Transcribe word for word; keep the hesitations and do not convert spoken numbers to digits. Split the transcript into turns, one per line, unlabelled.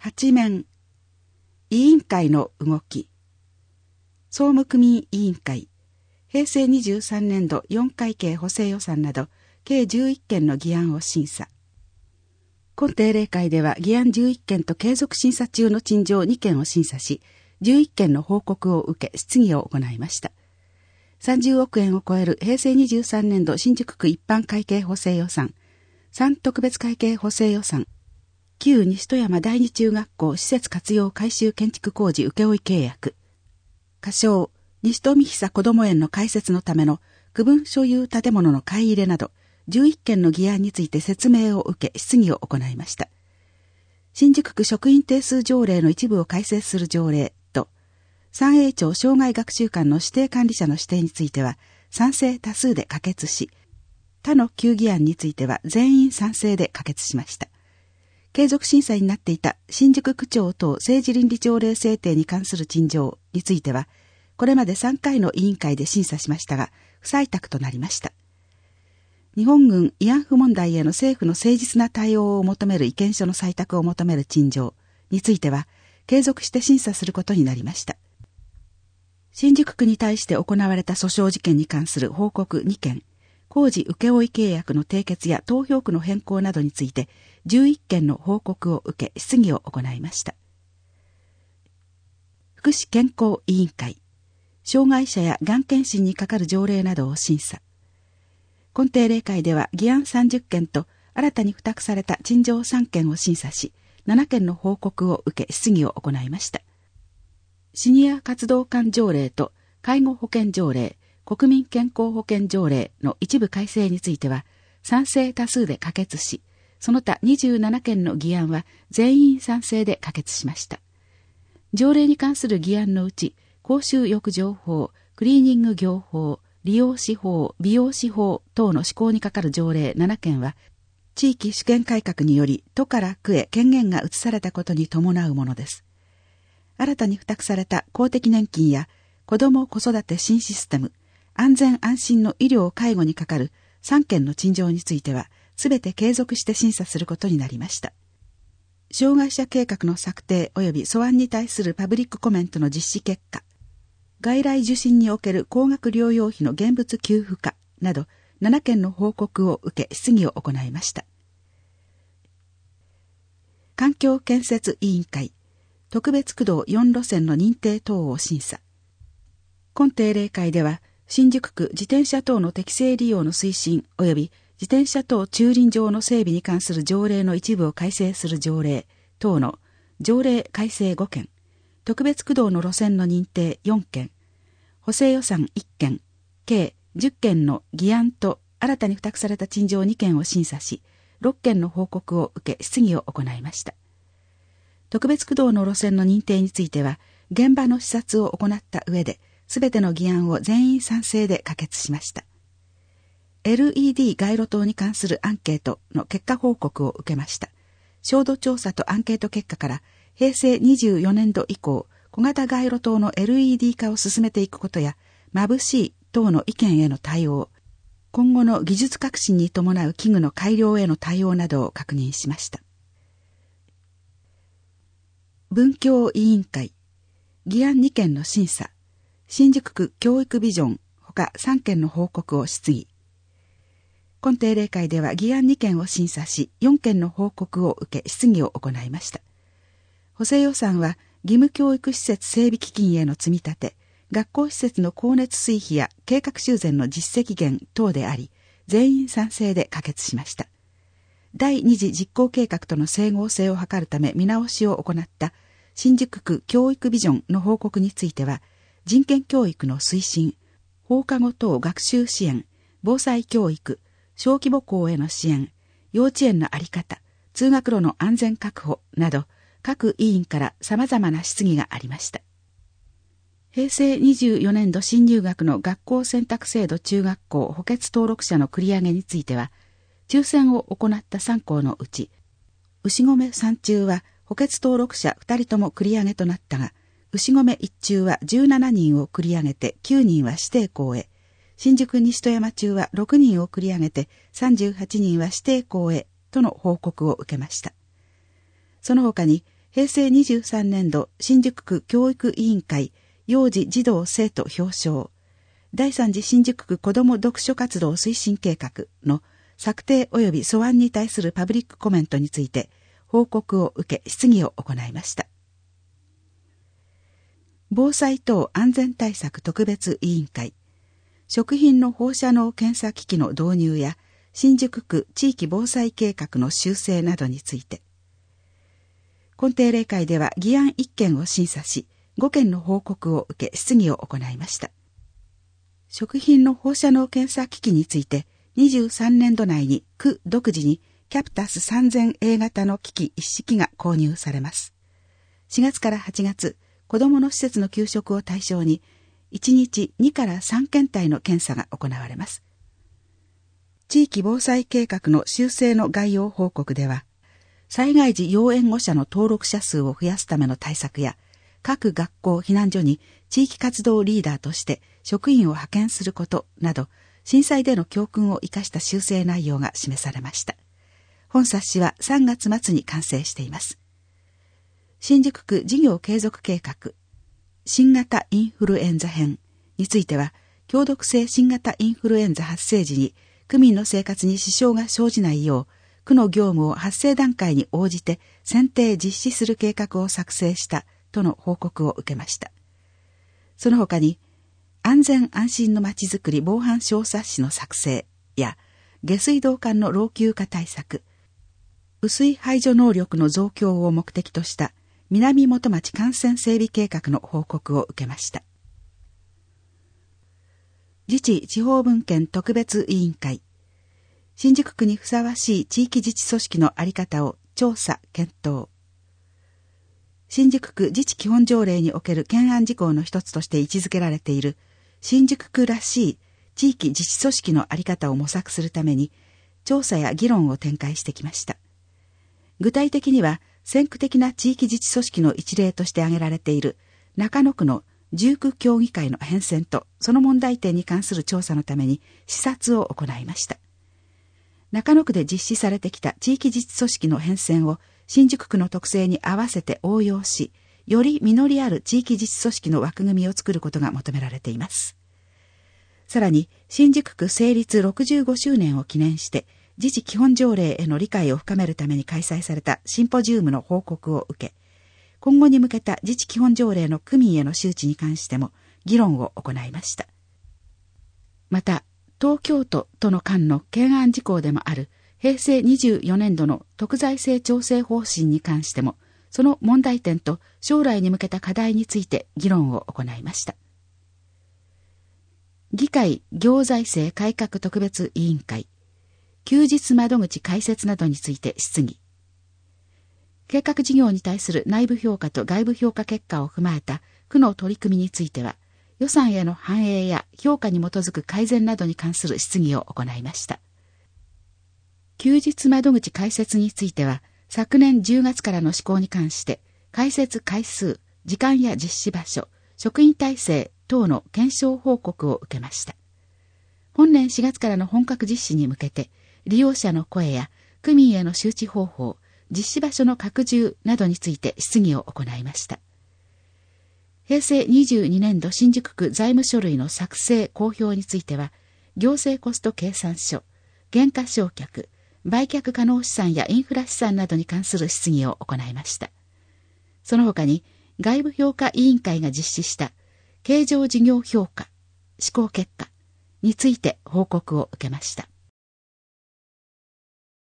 八面、委員会の動き、総務組員委員会、平成にじゅうさんねんどよん会計補正予算など、計じゅういっけんの議案を審査。今定例会では議案じゅういっけんと継続審査中の陳情にけんを審査し、じゅういっけんの報告を受け質疑を行いました。さんじゅうおくえんを超える平成にじゅうさんねんど新宿区一般会計補正予算、さん特別会計補正予算、旧西戸山第二中学校施設活用改修建築工事請負契約、仮称西戸美久こども園の開設のための区分所有建物の買い入れなどじゅういっけんの議案について説明を受け質疑を行いました。新宿区職員定数条例の一部を改正する条例と三栄町障害学習館の指定管理者の指定については賛成多数で可決し、他のきゅう議案については全員賛成で可決しました。継続審査になっていた新宿区長等政治倫理条例制定に関する陳情については、これまでさんかいの委員会で審査しましたが、不採択となりました。日本軍慰安婦問題への政府の誠実な対応を求める意見書の採択を求める陳情については、継続して審査することになりました。新宿区に対して行われた訴訟事件に関する報告にけん、工事請負契約の締結や投票区の変更などについてじゅういっけんの報告を受け質疑を行いました。福祉健康委員会、障害者やがん検診にかかる条例などを審査。今定例会では議案さんじゅっけんと新たに付託された陳情さんけんを審査し、ななけんの報告を受け質疑を行いました。シニア活動館条例と介護保険条例、国民健康保険条例の一部改正については賛成多数で可決し、その他にじゅうななけんの議案は全員賛成で可決しました。条例に関する議案のうち、公衆浴場法、クリーニング業法、利用士法、美容師法等の施行にかかる条例ななけんは、地域主権改革により都から区へ権限が移されたことに伴うものです。新たに付託された公的年金や子ども子育て新システム、安全安心の医療介護にかかるさんけんの陳情については、すべて継続して審査することになりました。障害者計画の策定及び素案に対するパブリックコメントの実施結果、外来受診における高額療養費の現物給付化などななけんの報告を受け質疑を行いました。環境建設委員会、特別区道よん路線の認定等を審査。今定例会では、新宿区自転車等の適正利用の推進及び自転車等駐輪場の整備に関する条例の一部を改正する条例等の条例改正ごけん、特別区道の路線の認定よんけん、補正予算いっけん、計じゅっけんの議案と新たに付託された陳情にけんを審査し、ろっけんの報告を受け質疑を行いました。特別区道の路線の認定については、現場の視察を行った上で、すべての議案を全員賛成で可決しました。エルイーディー 街路灯に関するアンケートの結果報告を受けました。照度調査とアンケート結果から、平成にじゅうよねんど以降、小型街路灯の エルイーディー 化を進めていくことや、眩しい等の意見への対応、今後の技術革新に伴う器具の改良への対応などを確認しました。文教委員会、議案にけんの審査、新宿区教育ビジョンほかさんけんの報告を質疑。今定例会では議案にけんを審査し、よんけんの報告を受け質疑を行いました。補正予算は義務教育施設整備基金への積み立て、学校施設の光熱水費や計画修繕の実績減等であり、全員賛成で可決しました。第二次実行計画との整合性を図るため見直しを行った新宿区教育ビジョンの報告については、人権教育の推進、放課後等学習支援、防災教育、小規模校への支援、幼稚園のあり方、通学路の安全確保など、各委員から様々な質疑がありました。平成にじゅうよねんど新入学の学校選択制度中学校補欠登録者の繰り上げについては、抽選を行ったさん校のうち、牛込三中は補欠登録者ふたりとも繰り上げとなったが、牛込一中はじゅうななにんを繰り上げてきゅうにんは指定校へ、新宿西戸山中はろくにんを繰り上げてさんじゅうはちにんは指定校へとの報告を受けました。その他に、 へいせいにじゅうさんねんど新宿区教育委員会幼児児童生徒表彰だいさん次新宿区子ども読書活動推進計画の策定及び素案に対するパブリックコメントについて報告を受け質疑を行いました。防災等安全対策特別委員会食品の放射能検査機器の導入や新宿区地域防災計画の修正などについて根定例会では議案いっけんを審査しごけんの報告を受け質疑を行いました。食品の放射能検査機器についてにじゅうさんねんど内に区独自にキャプタス さんぜんエー 型の機器一式が購入されます。しがつからはちがつ、子どもの施設の給食を対象にいちにちにからさんけんたいの検査が行われます。地域防災計画の修正の概要報告では、災害時要援護者の登録者数を増やすための対策や、各学校避難所に地域活動リーダーとして職員を派遣することなど、震災での教訓を生かした修正内容が示されました。本冊子はさんがつまつに完成しています。新宿区事業継続計画、新型インフルエンザ編については、強毒性新型インフルエンザ発生時に区民の生活に支障が生じないよう、区の業務を発生段階に応じて選定実施する計画を作成したとの報告を受けました。その他に、安全安心のまちづくり防犯小冊子の作成や、下水道管の老朽化対策、雨水排除能力の増強を目的とした南元町幹線整備計画の報告を受けました。自治地方分権特別委員会、新宿区にふさわしい地域自治組織の在り方を調査検討。新宿区自治基本条例における懸案事項の一つとして位置づけられている新宿区らしい地域自治組織の在り方を模索するために調査や議論を展開してきました。具体的には先駆的な地域自治組織の一例として挙げられている中野区の住区協議会の変遷とその問題点に関する調査のために視察を行いました。中野区で実施されてきた地域自治組織の変遷を新宿区の特性に合わせて応用し、より実りある地域自治組織の枠組みを作ることが求められています。さらに、新宿区成立ろくじゅうごしゅうねんを記念して、自治基本条例への理解を深めるために開催されたシンポジウムの報告を受け、今後に向けた自治基本条例の区民への周知に関しても議論を行いました。また、東京都との間の懸案事項でもあるへいせいにじゅうよねんどの特財政調整方針に関しても、その問題点と将来に向けた課題について議論を行いました。議会行財政改革特別委員会、休日窓口開設などについて質疑。計画事業に対する内部評価と外部評価結果を踏まえた区の取り組みについては、予算への反映や評価に基づく改善などに関する質疑を行いました。休日窓口開設については、昨年じゅうがつからの施行に関して、開設回数、時間や実施場所、職員体制等の検証報告を受けました。本年しがつからの本格実施に向けて、利用者の声や区民への周知方法、実施場所の拡充などについて質疑を行いました。へいせいにじゅうにねんど新宿区財務書類の作成公表については、行政コスト計算書、減価償却、売却可能資産やインフラ資産などに関する質疑を行いました。その他に、外部評価委員会が実施した経常事業評価、施行結果について報告を受けました。